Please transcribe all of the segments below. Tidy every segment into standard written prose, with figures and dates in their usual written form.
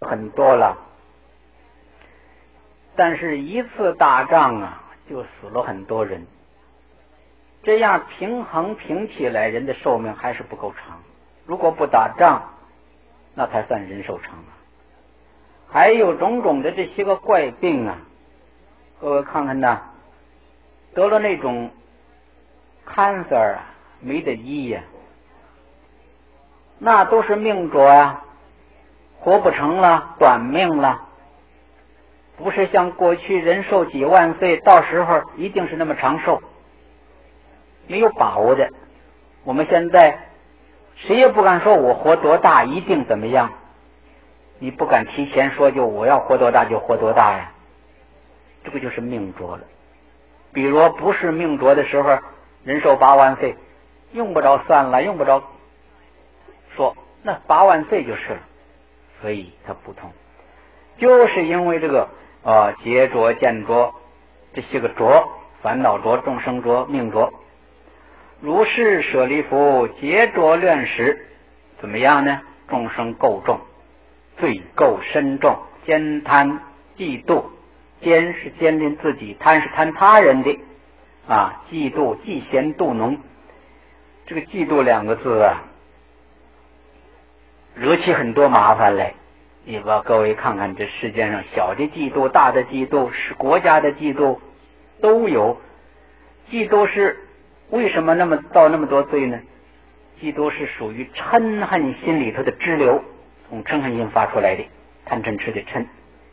很多了，但是一次大仗啊，就死了很多人。这样平起来，人的寿命还是不够长。如果不打仗，那才算人寿长啊。还有种种的这些个怪病啊，各位看看呐，得了那种 cancer 啊，没得医呀，那都是命浊呀，活不成了，短命了。不是像过去人寿几万岁，到时候一定是那么长寿，没有把握的。我们现在谁也不敢说我活多大一定怎么样，你不敢提前说就我要活多大就活多大呀，这个就是命浊了。比如不是命浊的时候，人寿8万岁，用不着算了，用不着说，那8万岁就是了。所以它不同，就是因为这个劫浊、见浊这些个浊，烦恼浊、众生浊、命浊。如是舍利弗，劫浊乱时，怎么样呢？众生垢重，罪垢深重，奸贪嫉妒。奸是奸淫自己，贪是贪他人的嫉妒嫉贤妒能。这个嫉妒2个字啊，惹起很多麻烦来。你把各位看看，这世界上小的嫉妒、大的嫉妒，是国家的嫉妒都有。嫉妒是为什么造那么多罪呢？嫉妒是属于嗔恨心里头的支流，从嗔恨心发出来的，贪嗔痴的嗔。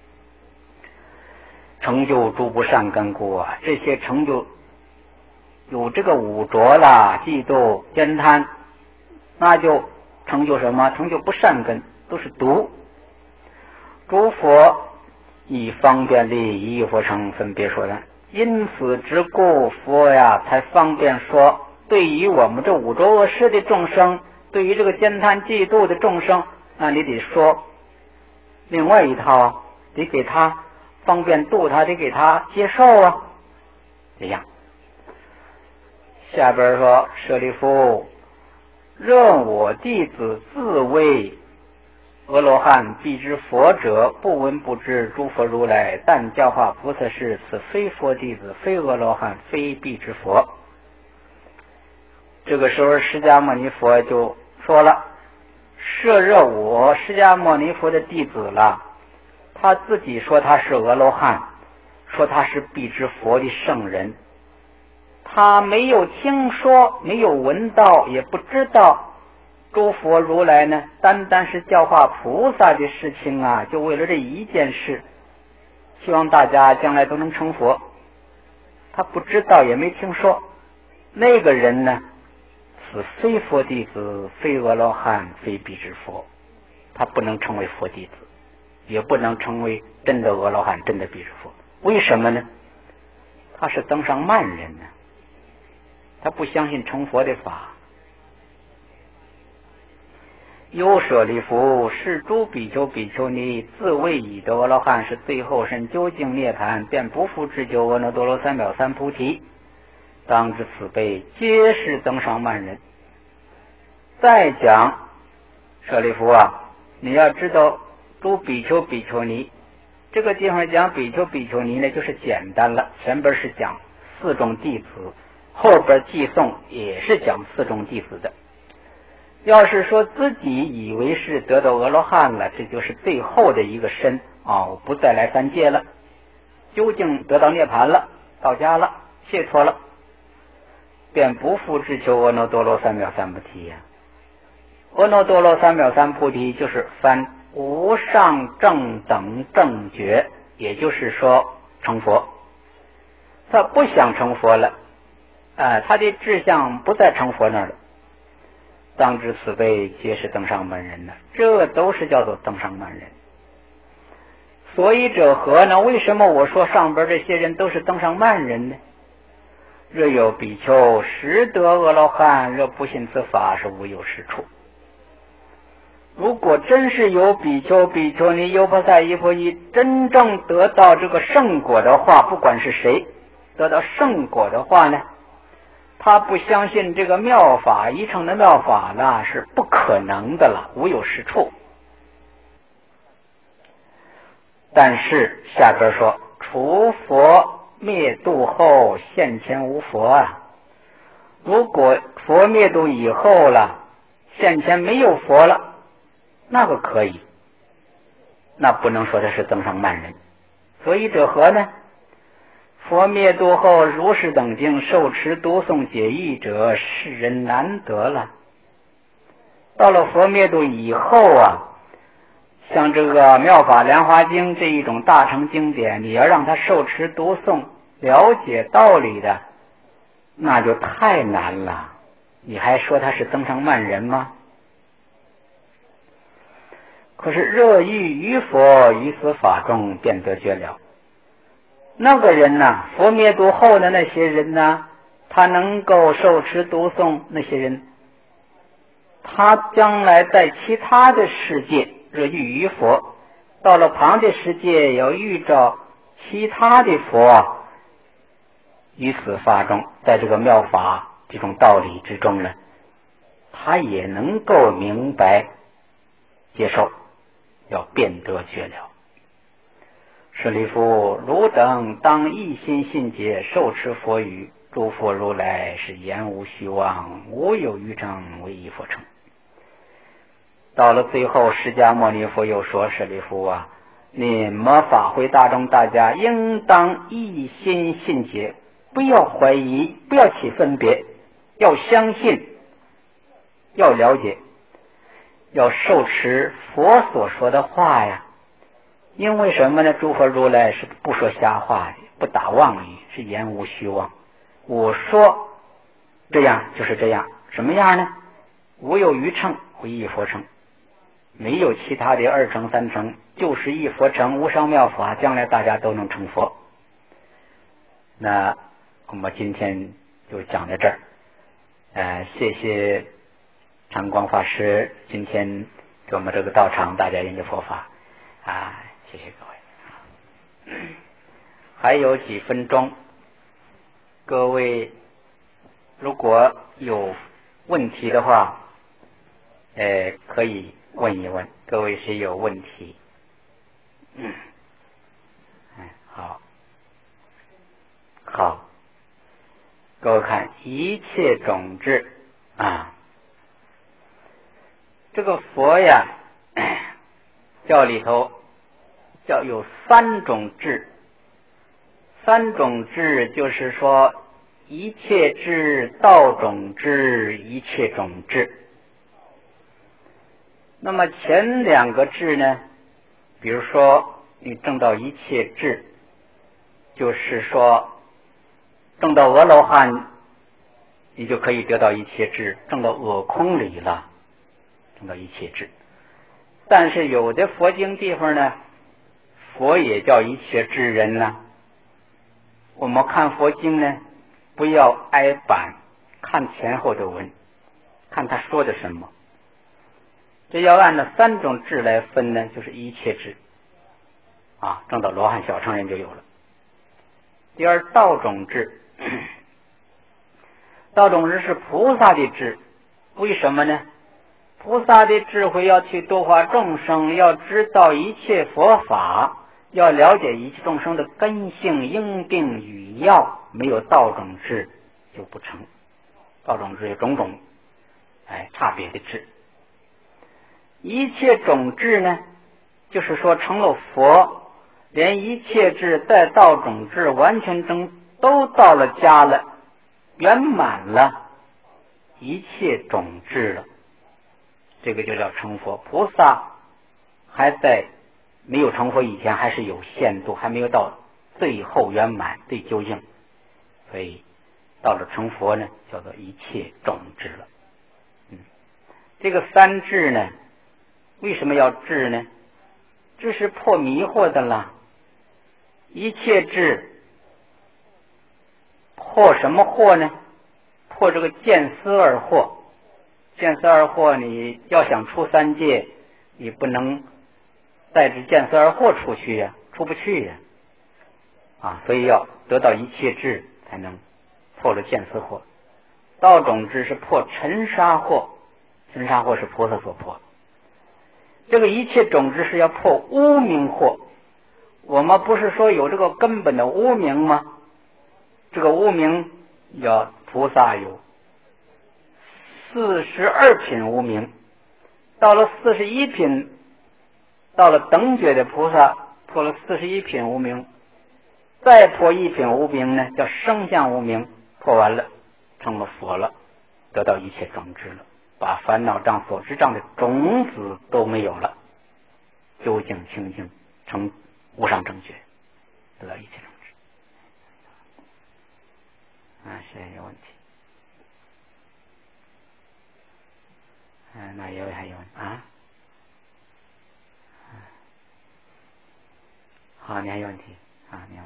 成就诸不善根故啊，这些成就有这个五浊啦，嫉妒、奸贪，那就成就什么？成就不善根，都是毒。诸佛以方便利益佛乘分别说的，因此之故，佛呀才方便说，对于我们这五浊恶世的众生，对于这个奸贪嫉妒的众生，那你得说另外一套，得给他方便度他，得给他接受啊。这样下边说，舍利弗，任我弟子自谓阿罗汉必知佛者，不闻不知诸佛如来，但教化菩萨是，此非佛弟子，非阿罗汉，非必知佛。这个时候释迦牟尼佛就说了，摄热我释迦牟尼佛的弟子了，他自己说他是阿罗汉，说他是必知佛的圣人，他没有听说，没有闻到，也不知道诸佛如来呢，单单是教化菩萨的事情啊，就为了这一件事，希望大家将来都能成佛。他不知道，也没听说。那个人呢，此非佛弟子，非阿罗汉，非必知佛。他不能成为佛弟子，也不能成为真的阿罗汉，真的必知佛。为什么呢？他是登上慢人呢，他不相信成佛的法。优舍利弗，是诸比丘比丘尼自谓已得阿罗汉，是最后身究竟涅盘，便不复追求阿耨多罗三藐三菩提。当知此辈皆是登上慢人。再讲舍利弗啊，你要知道诸比丘比丘尼，这个地方讲比丘比丘尼呢，就是简单了。前边是讲4种弟子，后边寄送也是讲4种弟子的。要是说自己以为是得到阿罗汉了，这就是最后的一个身我不再来3界了，究竟得到涅盘了，到家了，解脱了，便不复追求阿耨多罗三藐三菩提呀。阿耨多罗三藐三菩提就是翻无上正等正觉，也就是说成佛。他不想成佛了，他的志向不在成佛那儿了。当知此辈皆是登上慢人呢，这都是叫做登上慢人。所以者何呢？为什么我说上边这些人都是登上慢人呢？若有比丘实得阿罗汉，若不信此法，是无有是处。如果真是有比丘比丘尼优婆塞依婆夷真正得到这个圣果的话，不管是谁得到圣果的话呢，他不相信这个妙法一乘的妙法呢，是不可能的了，无有是处。 但是下边说，除佛灭度后，现前无佛啊。如果佛灭度以后了，现前没有佛了，那个可以，那不能说他是增上慢人。所以者何呢？佛灭度后，如是等经受持读诵解义者，世人难得了。到了佛灭度以后啊，像这个《妙法莲华经》这一种大乘经典，你要让他受持读诵了解道理的，那就太难了。你还说他是增上慢人吗？可是热欲于佛，于此法中便得觉了。那个人呢，佛灭度后的那些人呢，他能够受持读诵，那些人他将来在其他的世界热欲于佛，到了旁的世界要遇着其他的佛，于此法中，在这个妙法这种道理之中呢，他也能够明白接受，要辨得觉了。舍利弗，汝等当一心信解，受持佛语，诸佛如来是言无虚妄，无有余证，唯一佛乘。到了最后，释迦牟尼佛又说，舍利弗啊，你们法会大众大家应当一心信解，不要怀疑，不要起分别，要相信，要了解，要受持佛所说的话呀。因为什么呢？诸佛如来是不说瞎话的，不打妄语，是言无虚妄。我说这样就是这样，什么样呢？无有余乘，唯一佛乘，没有其他的二乘三乘，就是一佛乘，无上妙法，将来大家都能成佛。那我们今天就讲到这儿。谢谢常光法师今天给我们这个道场大家研究佛法啊，谢谢各位。还有几分钟，各位如果有问题的话，可以问一问。各位谁有问题？好，各位看一切种智啊，这个佛呀，教里头叫有三种智。三种智就是说一切智、道种智、一切种智。那么前两个智呢，比如说你证到一切智，就是说证到阿罗汉，你就可以得到一切智，证到我空理了，证到一切智。但是有的佛经地方呢，佛也叫一切智人呢。我们看佛经呢，不要挨板，看前后的文，看他说的什么。这要按照三种智来分呢，就是一切智啊，证到罗汉小乘人就有了。第二，道种智。道种智是菩萨的智，为什么呢？菩萨的智慧要去度化众生，要知道一切佛法，要了解一切众生的根性、因病与药，没有道种智就不成。道种智有种种差别的智。一切种智呢，就是说成了佛，连一切智带道种智完全都到了家了，圆满了一切种智了，这个就叫成佛。菩萨还在没有成佛以前还是有限度，还没有到最后圆满最究竟，所以到了成佛呢，叫做一切种智了。这个三智呢，为什么要智呢？这是破迷惑的啦。一切智破什么惑呢？破这个见思二惑。见思二惑，你要想出三界，你不能带着见思二惑出去呀，出不去呀。所以要得到一切智，才能破了见思惑。道种智是破尘沙惑，尘沙惑是菩萨所破。这个一切种智是要破无明惑， 我们不是说有这个根本的无明吗？这个无明要菩萨有42品无明，到了41品，到了等觉的菩萨破了41品无明，再破1品无明呢，叫生相无明，破完了成了佛了，得到一切种智了，把烦恼障所知障的种子都没有了，究竟清净成无上正觉，得到一切种智。谁有问题？那还有啊？好，你还有问题啊？你问。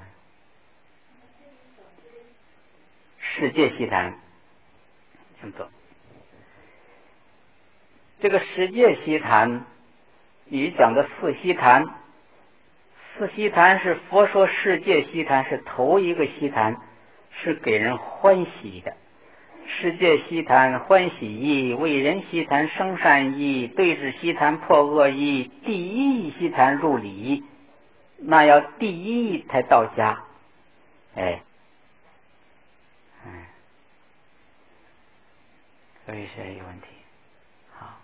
世界习谈，请坐。这个世界习谈与讲的四习谈，四习谈是佛说世界习谈是头一个习谈，是给人欢喜的。世界习谈欢喜意，为人习谈生善意，对治习谈破恶意，第一义习谈入理，那要第一义才到家。所以谁有问题？好，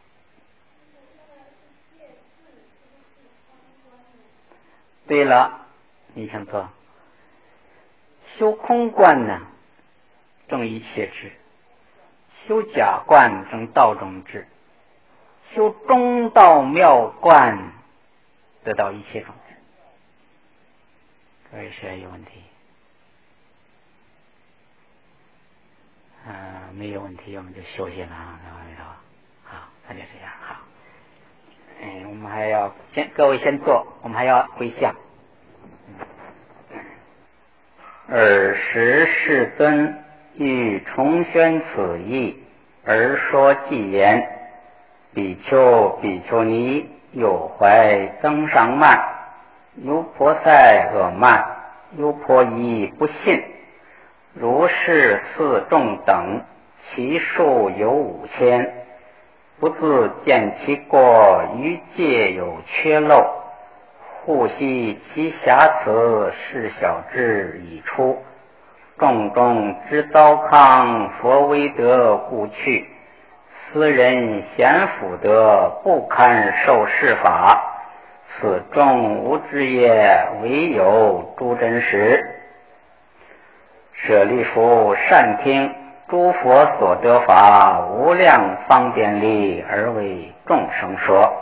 对了，你请坐。修空观呢，正一切智；修假观，正道中智；修中道妙观，得到一切种智。各位谁有问题？没有问题，我们就休息了啊。好，那就这样。好，我们还要各位先坐，我们还要回向。尔时世尊欲重宣此义，而说偈言：比丘比丘尼，有怀增上慢，优婆塞恶慢，优婆夷不信。如是四众等，其数有5000，不自见其过，于戒有缺漏，护悉其瑕疵，是小智已出。众中之糟糠，佛威德故去。斯人贤福德，不堪受是法。此众无知也，唯有诸真实。舍利弗，善听，诸佛所得法，无量方便力，而为众生说。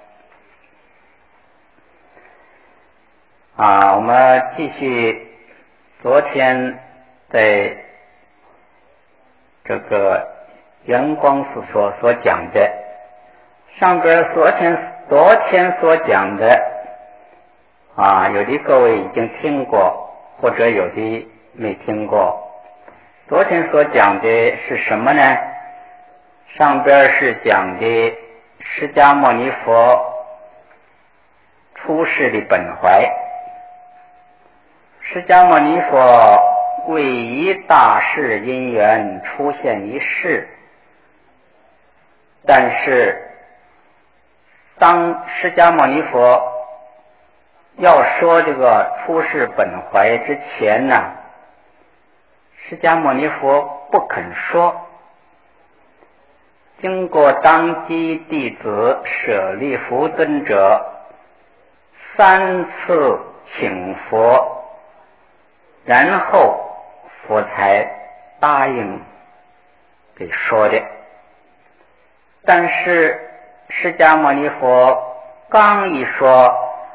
我们继续昨天在这个圆光寺所讲的，上边昨天所讲的有的各位已经听过，或者有的没听过。昨天所讲的是什么呢？上边是讲的释迦牟尼佛出世的本怀。释迦牟尼佛为一大事因缘出现一世，但是当释迦牟尼佛要说这个出世本怀之前呢，释迦牟尼佛不肯说。经过当机弟子舍利弗尊者3次请佛，然后佛才答应给说的。但是释迦牟尼佛刚一说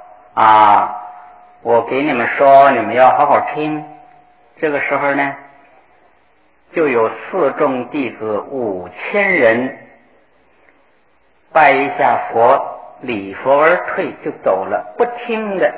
我给你们说，你们要好好听，这个时候呢，就有4众弟子5000人拜一下佛，礼佛而退，就走了，不听的。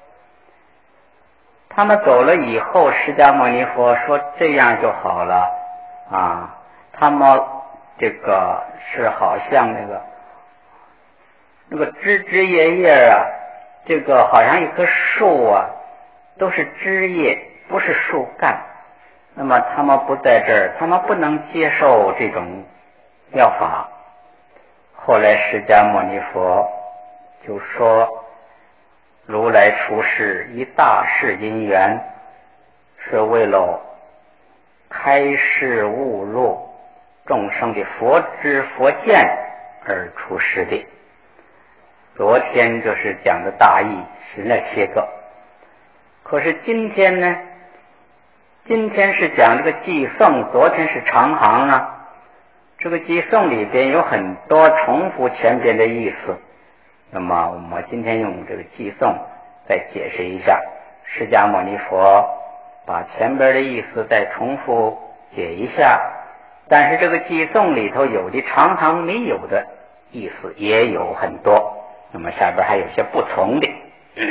他们走了以后，释迦牟尼佛说这样就好了他们这个是好像那个枝枝叶叶这个好像一棵树都是枝叶，不是树干。那么他们不在这儿，他们不能接受这种妙法。后来释迦牟尼佛就说如来出世以大事因缘，是为了开示悟入众生的佛知佛见而出世的。昨天就是讲的大义是那些个，可是今天呢，今天是讲这个寄送，昨天是长行啊。这个寄送里边有很多重复前边的意思，那么我们今天用这个寄送再解释一下。释迦牟尼佛把前边的意思再重复解一下，但是这个寄送里头有的常行没有的意思也有很多，那么下边还有些不同的。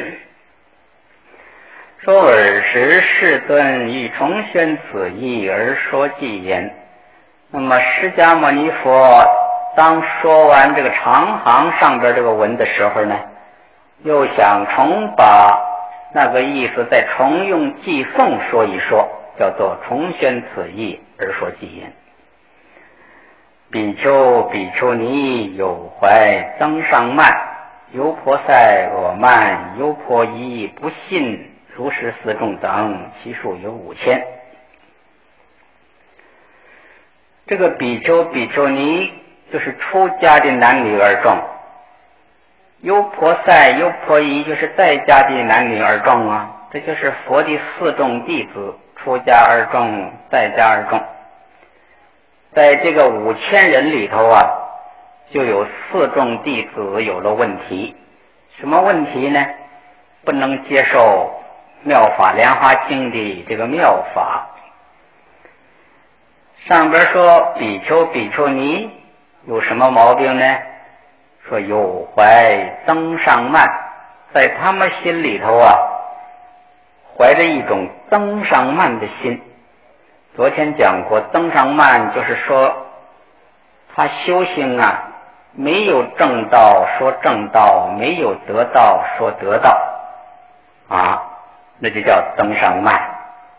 说尔时世尊欲重宣此义而说偈言。那么释迦牟尼佛当说完这个长行上边这个文的时候呢，又想重把那个意思再重用偈颂说一说，叫做重宣此义而说偈言。比丘比丘尼有怀增上慢，优婆塞我慢优婆夷不信如是四众等，其数有5000。这个比丘比丘尼就是出家的男女二众，优婆塞优婆夷就是在家的男女二众啊，这就是佛的四众弟子，出家二众在家二众。在这个5000人里头啊，就有四众弟子有了问题。什么问题呢？不能接受妙法莲华经的这个妙法。上边说比丘比丘尼有什么毛病呢？说有怀增上慢，在他们心里头啊，怀着一种增上慢的心。昨天讲过，增上慢就是说他修行啊，没有正道说正道，没有得道说得道啊，那就叫增上慢。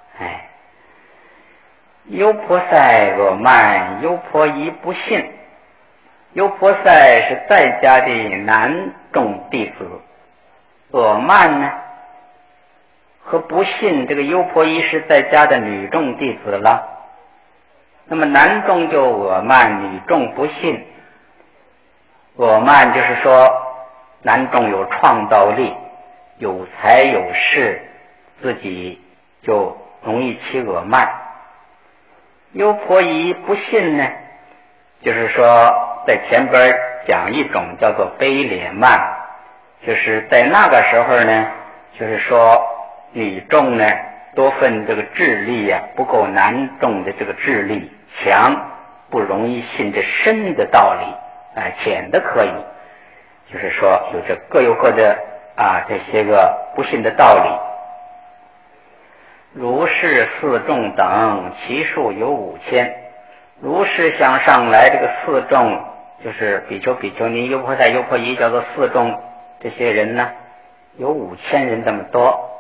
优婆塞我慢优婆夷不信。优婆塞是在家的男众弟子，我慢呢和不信这个优婆夷是在家的女众弟子了。那么男众就我慢，女众不信。我慢就是说男众有创造力，有才有势，自己就容易起我慢。优婆夷不信呢，就是说在前边讲一种叫做卑劣慢，就是在那个时候呢，就是说女众呢多份这个智力啊不够男众的这个智力强，不容易信这深的道理浅的可以，就是说有着各有各的这些个不信的道理。如是四众等，其数有5000。如是向上来这个四众，就是比丘比丘尼优婆塞优婆夷，叫做四众，这些人呢有5000人这么多。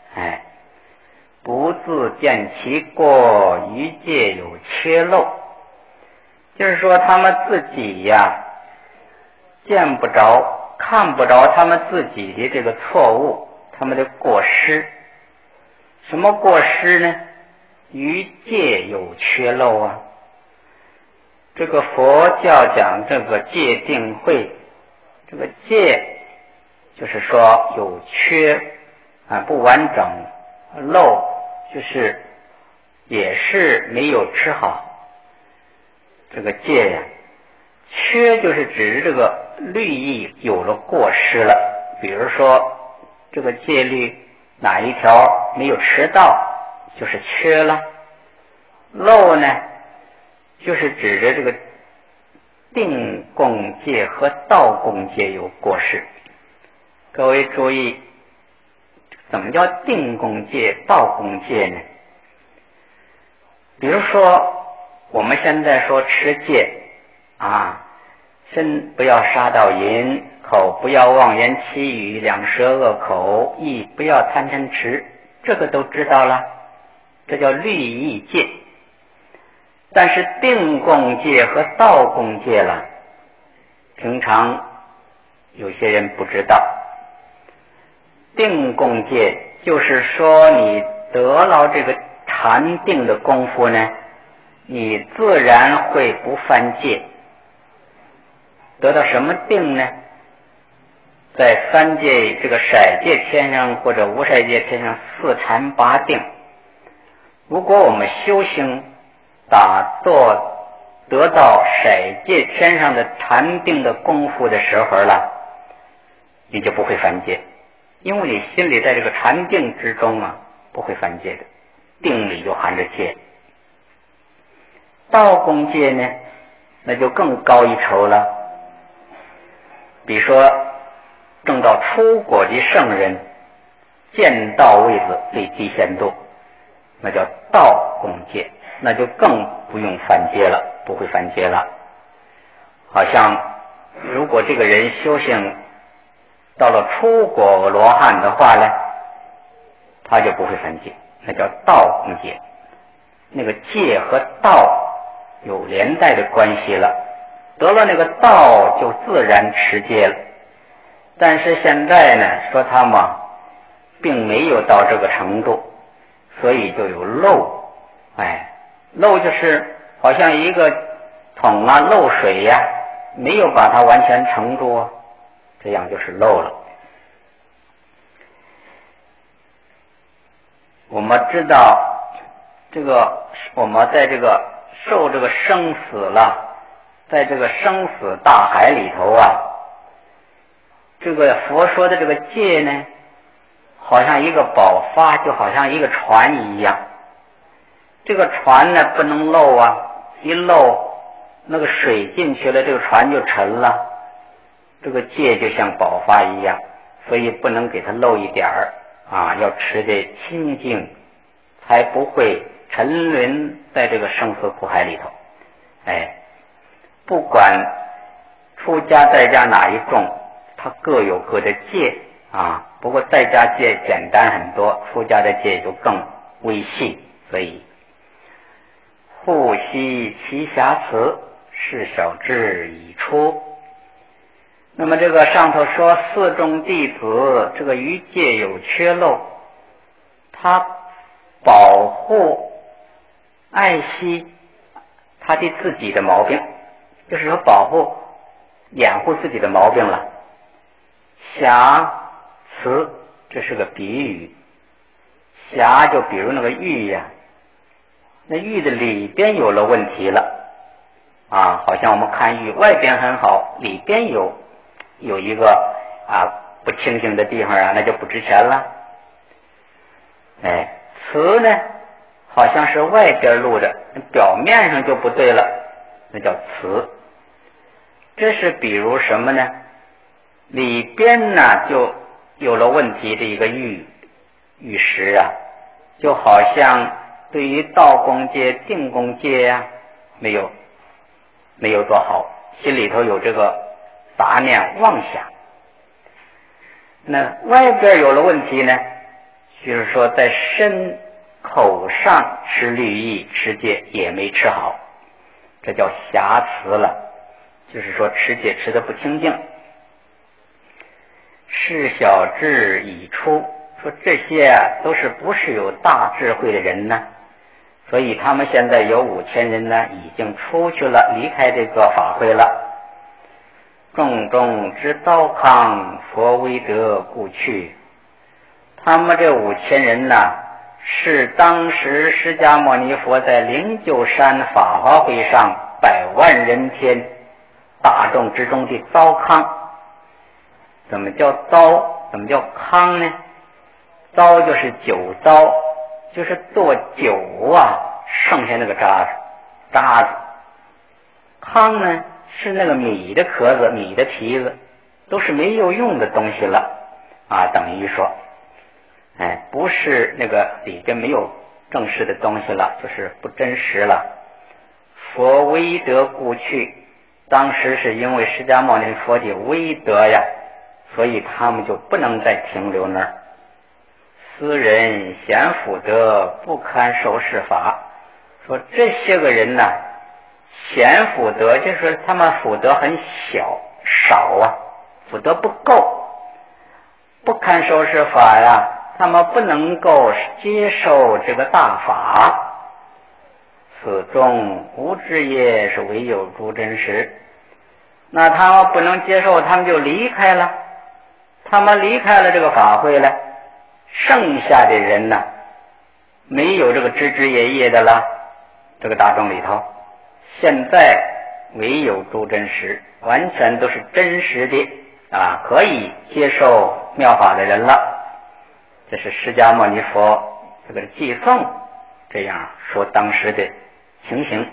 不自见其过，于戒有缺漏。就是说他们自己呀见不着看不着他们自己的这个错误，他们的过失。什么过失呢？于戒有缺漏啊。这个佛教讲这个戒定慧，这个戒就是说有缺不完整，漏就是也是没有吃好。这个戒呀，缺就是指这个律义有了过失了，比如说这个戒律哪一条没有持到，就是缺了。漏呢，就是指着这个定共戒和道共戒有过失。各位注意，怎么叫定共戒道共戒呢？比如说我们现在说持戒身不要杀盗淫，口不要妄言绮语，两舌恶口，意不要贪嗔痴，这个都知道了，这叫律义戒。但是定共戒和道共戒了，平常有些人不知道。 定功戒，就是说你得了这个禅定的功夫呢，你自然会不犯戒。得到什么定呢？在三界这个色界天上或者无色界天上四禅八定，如果我们修行打坐得到色界天上的禅定的功夫的时候了，你就不会犯戒，因为你心里在这个禅定之中啊，不会犯戒的，定里就含着戒。道功戒呢，那就更高一筹了。比如说证到出果的圣人，见道位子立地仙度，那叫道功戒，那就更不用犯戒了，不会犯戒了。好像如果这个人修行到了出果罗汉的话呢，他就不会犯戒，那叫道功戒。那个戒和道有连带的关系了，得了那个道就自然持戒了。但是现在呢，说他嘛并没有到这个程度，所以就有漏。漏就是好像一个桶啊漏水呀，没有把它完全盛住啊，这样就是漏了。我们知道这个我们在这个受这个生死了，在这个生死大海里头啊，这个佛说的这个戒呢，好像一个宝发，就好像一个船一样。这个船呢不能漏啊，一漏那个水进去了，这个船就沉了。这个戒就像宝发一样，所以不能给它漏一点儿啊，要持得清净，才不会沉沦在这个生死苦海里头。不管出家在家哪一种，它各有各的戒啊。不过在家戒简单很多，出家的戒就更微细，所以护悉其瑕疵，是小智已出。那么这个上头说四众弟子这个于戒有缺漏，他保护爱惜他的自己的毛病，就是说保护掩护自己的毛病了。瑕疵这是个比喻，瑕就比如那个玉呀，那玉的里边有了问题了啊，好像我们看玉外边很好，里边有一个不清净的地方啊，那就不值钱了。瓷呢好像是外边露着，表面上就不对了，那叫瓷。这是比如什么呢？里边呢就有了问题的一个玉石啊，就好像对于道功戒定功戒呀，没有多好，心里头有这个杂念妄想。那外边有了问题呢，就是说在身口上吃律仪持戒也没吃好，这叫瑕疵了，就是说持戒持得不清净。是小智已出，说这些都是不是有大智慧的人呢，所以他们现在有5000人呢，已经出去了，离开这个法会了。众众之道康，佛威德故去。他们这5000人呢，是当时释迦牟尼佛在灵鹫山法华会上100万人天大众之中的糟糠。怎么叫糟？怎么叫糠呢？糟就是酒糟，就是做酒啊剩下那个渣子。糠呢是那个米的壳子、米的皮子，都是没有用的东西了啊，等于说不是那个里边没有正式的东西了，就是不真实了。佛威德故去，当时是因为释迦牟尼佛的威德呀，所以他们就不能再停留那儿。斯人贤福德，不堪受是法。说这些个人呢，贤福德就是说他们福德很少啊，福德不够，不堪善受持法呀，他们不能够接受这个大法，此中无知也是唯有诸真实。那他们不能接受，他们就离开了，他们离开了这个法会了，剩下的人呢，没有这个枝枝叶叶的了，这个大众里头，现在唯有诸真实，完全都是真实的啊，可以接受妙法的人了。这是释迦牟尼佛这个寄送这样说当时的情形。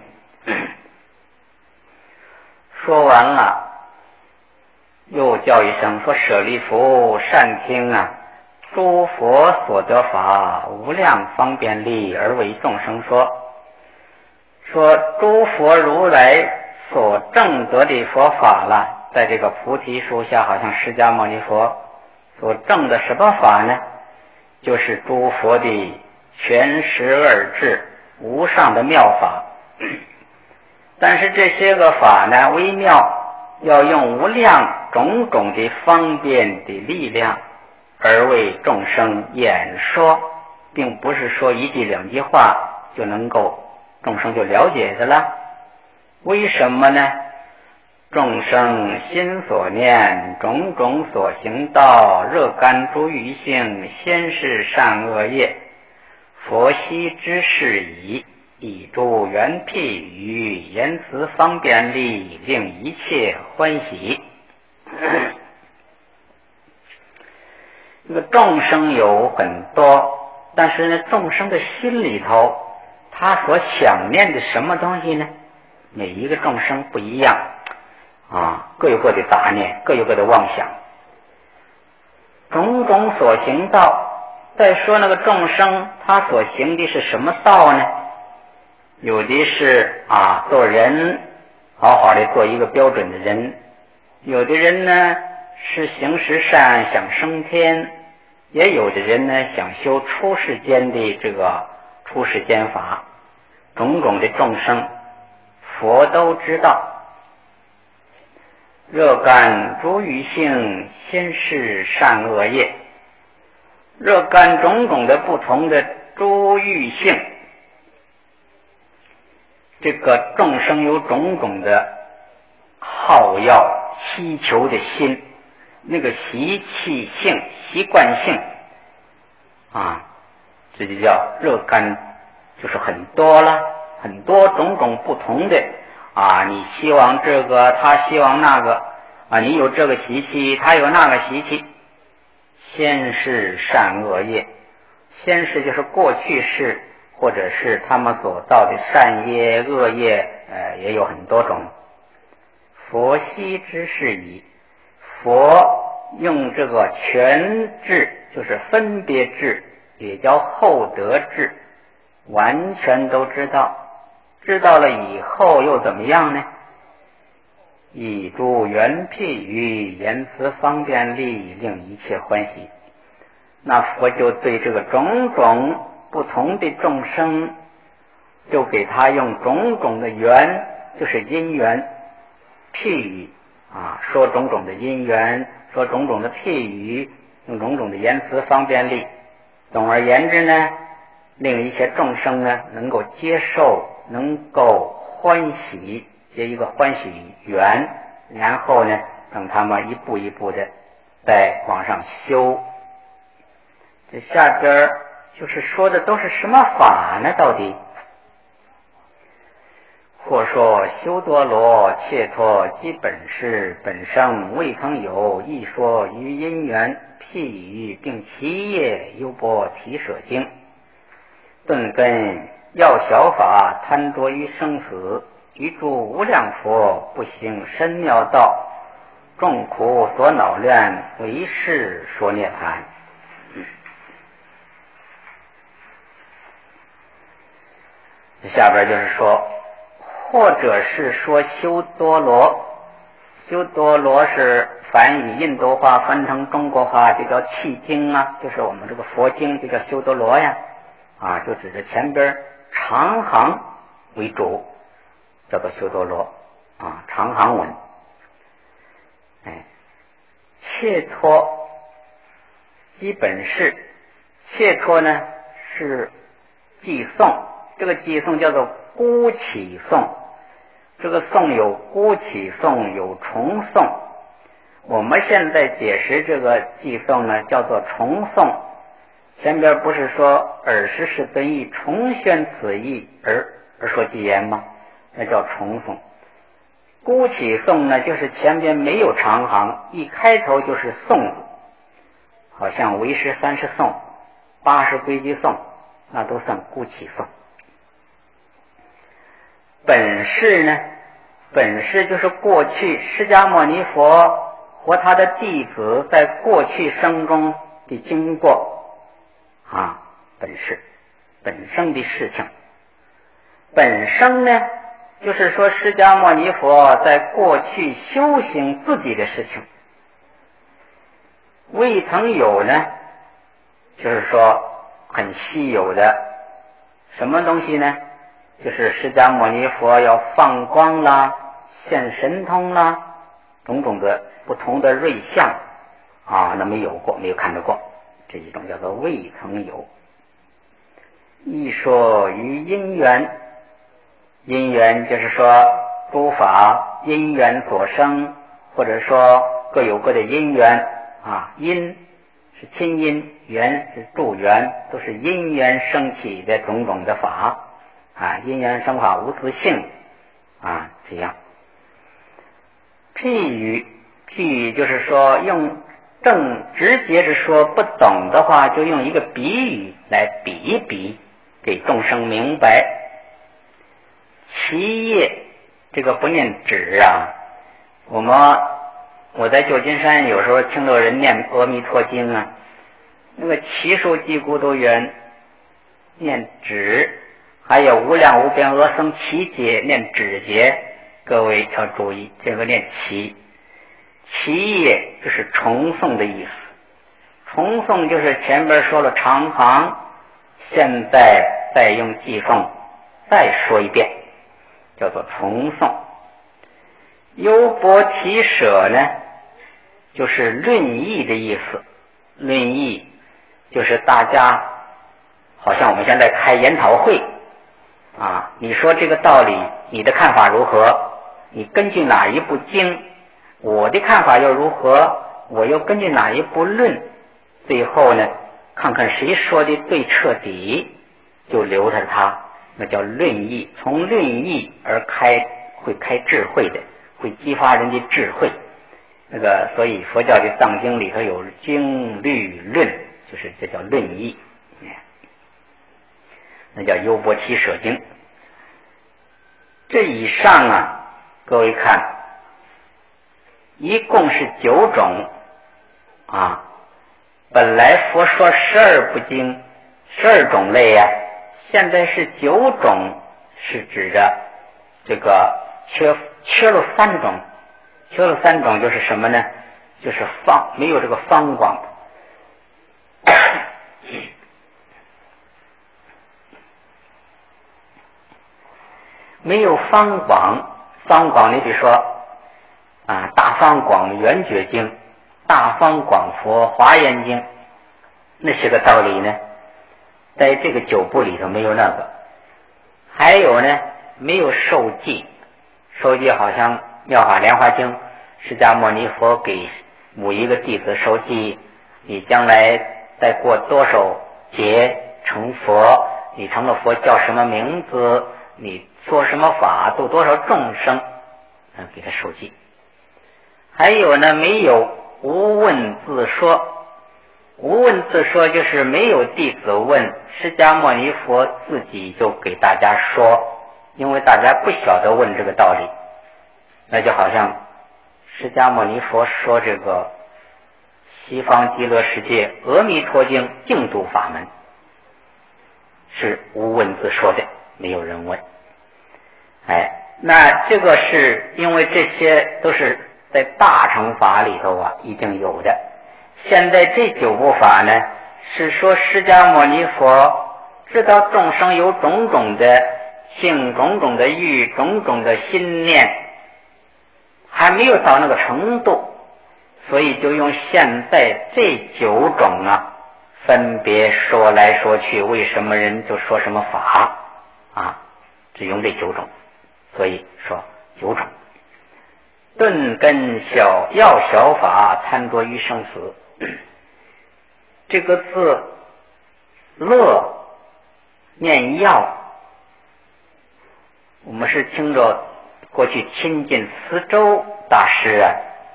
说完了，又叫一声说：舍利弗，善听啊！诸佛所得法，无量方便力，而为众生说。说诸佛如来所证得的佛法了，在这个菩提树下，好像释迦牟尼佛所证的什么法呢？就是诸佛的全十二智无上的妙法。但是这些个法呢，微妙，要用无量种种的方便的力量而为众生演说，并不是说一句两句话就能够众生就了解的了。为什么呢？众生心所念，种种所行道，热干诸欲性，先是善恶业，佛悉知是矣。以诸缘譬语，言辞方便力，令一切欢喜。这个众生有很多，但是呢，众生的心里头，他所想念的什么东西呢？每一个众生不一样啊，各有各的杂念，各有各的妄想。种种所行道，再说那个众生他所行的是什么道呢？有的是做人好好的做一个标准的人，有的人呢是行十善想升天，也有的人呢想修出世间的这个出世间法。种种的众生佛都知道。热干诸欲性，先是善恶业。热干种种的不同的诸欲性，这个众生有种种的好要希求的心，那个习气性习惯性这就叫热干，就是很多了，很多种种不同的你希望这个，他希望那个你有这个习气，他有那个习气。先是善恶业，先是就是过去世或者是他们所造的善业恶业，也有很多种。佛悉知是矣，佛用这个全智，就是分别智，也叫后得智，完全都知道。知道了以后又怎么样呢？以诸缘譬语，言辞方便力，令一切欢喜。那佛就对这个种种不同的众生，就给他用种种的缘，就是因缘譬语说种种的因缘，说种种的譬语，用种种的言辞方便力。总而言之呢，令一切众生呢能够接受，能够欢喜，结一个欢喜缘，然后呢让他们一步一步的再往上修。这下边就是说的都是什么法呢？到底或说修多罗切脱基本是本生未曾有，亦说于因缘譬语，并其业优波提舍经，顿根要小法，贪着于生死，于诸无量佛不行深妙道，众苦所恼乱，唯是说涅槃。下边就是说，或者是说修多罗，修多罗是梵语印度话翻成中国话就叫契经就是我们这个佛经就叫修多罗呀就指着前边长行为主，叫做修多罗长行文。切脱基本是切托呢是寄诵，这个寄诵叫做孤起诵，这个诵有孤起诵，有重诵。我们现在解释这个寄诵呢叫做重诵，前边不是说尔时世尊欲重宣此义而说偈言吗？那叫重诵。孤起诵呢就是前边没有长行，一开头就是诵字，好像为师30颂、80规矩颂，那都算孤起诵。本事呢，本事就是过去释迦牟尼佛和他的弟子在过去生中的经过本事本生的事情。本生呢就是说释迦牟尼佛在过去修行自己的事情。未曾有呢就是说很稀有的什么东西呢，就是释迦牟尼佛要放光啦，现神通啦，种种的不同的瑞相那没有过，没有看到过，这一种叫做未曾有。一说于因缘，因缘就是说诸法因缘所生，或者说各有各的因缘因是亲因，缘是助缘，都是因缘升起的种种的法因缘生法无自性这样。譬喻就是说用直接是说不懂的话，就用一个比喻来比一比，给众生明白。其业这个不念止我在旧金山有时候听到人念阿弥陀经那个奇数稽孤都圆念止，还有无量无边阿僧祇劫念止劫，各位要注意这个念其业就是重诵的意思。重诵就是前边说了长行，现在再用寄诵再说一遍，叫做重诵。优博提舍呢就是论议的意思。论议就是大家好像我们现在开研讨会你说这个道理你的看法如何，你根据哪一部经，我的看法又如何，我又根据哪一部论，最后呢看看谁说的最彻底，就留着他，那叫论议。从论议而会开智慧的，会激发人的智慧。所以佛教的藏经里头有经律论，就是这叫论议，那叫优波提舍经。这以上各位看一共是9种本来佛说12部经12种类现在是9种，是指着这个缺了3种。缺了3种就是什么呢？就是没有这个方广。没有方广，方广你比如说大方广圆觉经、大方广佛华严经，那些个道理呢在这个9部里头没有那个。还有呢没有受记，受记好像妙法莲华经，释迦牟尼佛给某一个弟子受记，你将来再过多少劫成佛，你成了佛叫什么名字，你做什么法，度多少众生，给他受记。还有呢没有无问自说，无问自说就是没有弟子问，释迦牟尼佛自己就给大家说，因为大家不晓得问这个道理。那就好像释迦牟尼佛说这个西方极乐世界阿弥陀经净土法门，是无问自说的，没有人问。那这个是因为这些都是在大乘法里头一定有的。现在这9部法呢是说释迦牟尼佛知道众生有种种的性、种种的欲、种种的心念，还没有到那个程度， 所以就用现在这9种啊，分别说来说去，为什么人就说什么法啊？只用这9种，所以说9种。顿根要小法，参着于生死。这个字乐念要，我们是听着过去亲近慈州大师啊，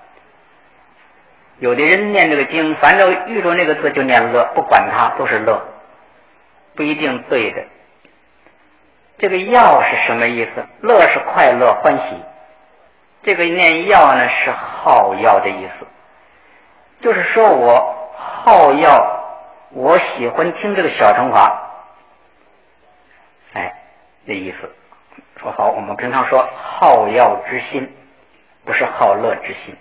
有的人念这个经，反正遇着那个字就念乐，不管它都是乐，不一定对的。这个要是什么意思？乐是快乐欢喜，这个念要呢是好要的意思，就是说我好要，我喜欢听这个小乘法，这意思。说好，我们平常说好要之心，不是好乐之心。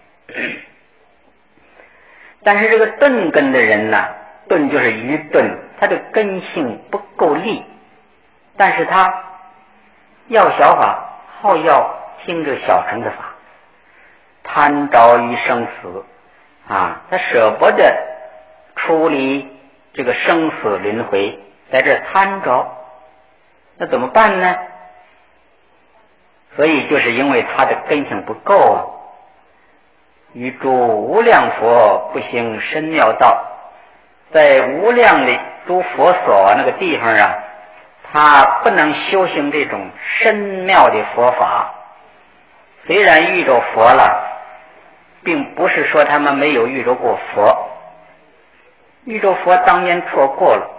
但是这个钝根的人呢，钝就是愚钝，他的根性不够力，但是他要小法，好要听这个小乘的法，贪着于生死啊，他舍不得出离这个生死轮回，在这贪着，那怎么办呢？所以就是因为他的根性不够啊。于诸无量佛不行深妙道，在无量的诸佛所那个地方啊，他不能修行这种深妙的佛法。虽然遇着佛了，并不是说他们没有遇着过佛，遇着佛当年错过了。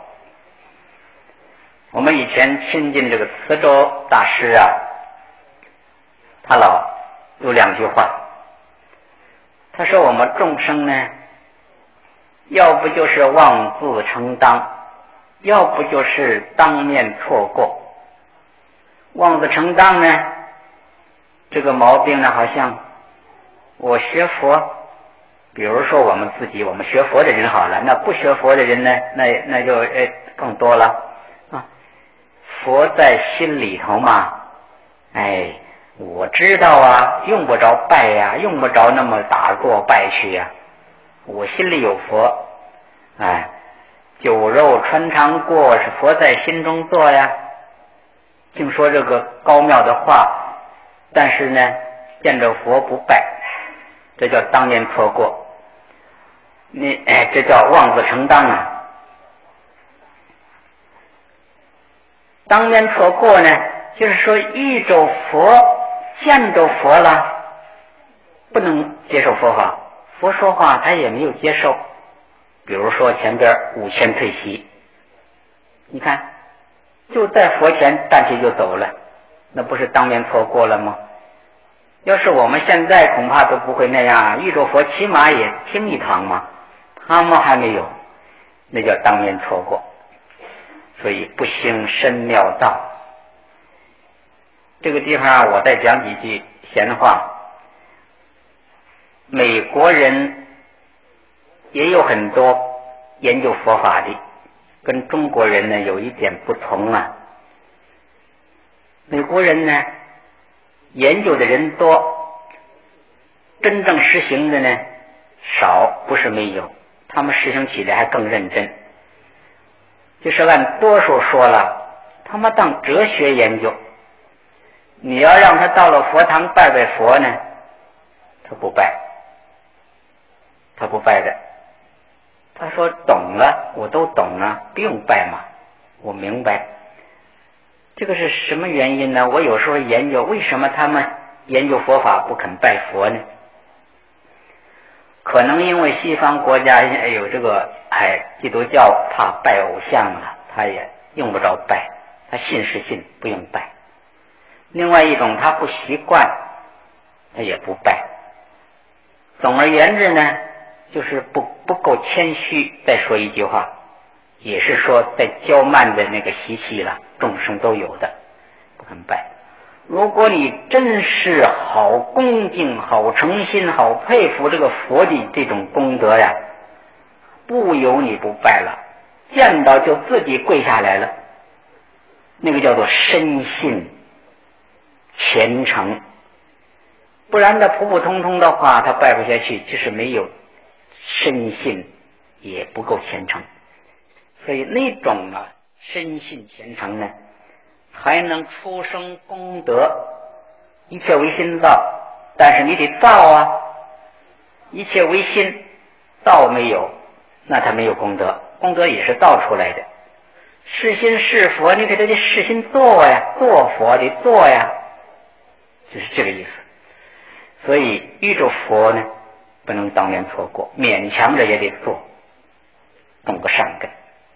我们以前亲近这个慈州大师啊，他老有2句话，他说我们众生呢，要不就是妄自承当，要不就是当面错过。妄自承当呢，这个毛病呢，好像我学佛，比如说我们自己，我们学佛的人好了，那不学佛的人呢，那就更多了啊。佛在心里头嘛，我知道啊，用不着拜呀，用不着那么打坐拜去呀，我心里有佛，酒肉穿肠过，是佛在心中坐呀。净说这个高妙的话，但是呢，见着佛不拜，这叫当年错过。这叫妄自承当啊。当年错过呢，就是说遇着佛，见着佛了，不能接受佛法，佛说话他也没有接受。比如说前边5千退席，你看就在佛前站起就走了，那不是当年错过了吗？要是我们现在恐怕都不会那样，遇着佛起码也听一堂嘛，他们还没有，那叫当年错过。所以不行深妙道。这个地方我再讲几句闲话。美国人也有很多研究佛法的，跟中国人呢有一点不同啊。美国人呢研究的人多，真正实行的呢少，不是没有，他们实行起来还更认真。就是按多数说了，他们当哲学研究。你要让他到了佛堂拜拜佛呢，他不拜，他不拜的。他说懂了，我都懂了，不用拜嘛，我明白。这个是什么原因呢？我有时候研究为什么他们研究佛法不肯拜佛呢？可能因为西方国家有这个基督教怕拜偶像啊，他也用不着拜，他信是信，不用拜。另外一种他不习惯，他也不拜。总而言之呢，就是不够谦虚。再说一句话，也是说在骄慢的那个习气了，众生都有的，不肯拜。如果你真是好恭敬、好诚心、好佩服这个佛的这种功德呀，不由你不拜了，见到就自己跪下来了，那个叫做深信虔诚。 不然的普普通通的话他拜不下去，就是没有深信也不够虔诚。所以那种深信虔诚呢，还能出生功德。一切为心造，但是你得造一切为心，道没有，那他没有功德，功德也是道出来的。是心是佛，你给他的是心做做佛得做就是这个意思。所以遇着佛呢，不能当面错过，勉强着也得做，动个善根。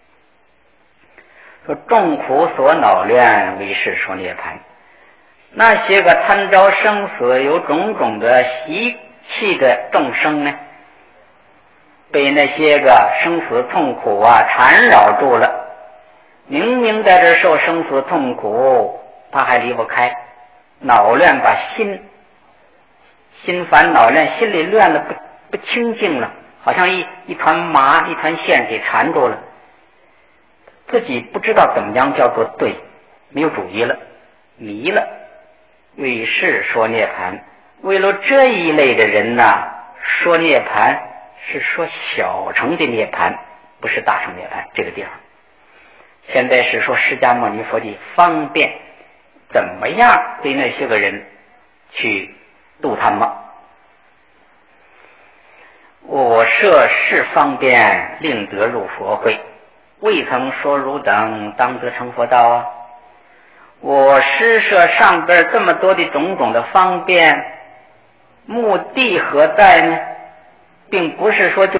说众苦所恼乱，为是说涅槃。那些个贪着生死有种种的习气的众生呢，被那些个生死痛苦缠绕住了，明明在这受生死痛苦，他还离不开，恼乱把心烦恼乱，心里乱了，不清净了，好像一团麻一团线给缠住了，自己不知道怎么样叫做对，没有主意了，迷了。为是说涅槃，为了这一类的人说涅槃是说小乘的涅槃，不是大乘涅槃。这个地方现在是说释迦牟尼佛的方便，怎么样对那些个人去度他们。我设是方便，令得入佛会，未曾说汝等当得成佛道我施设上边这么多的种种的方便，目的何在呢？并不是说就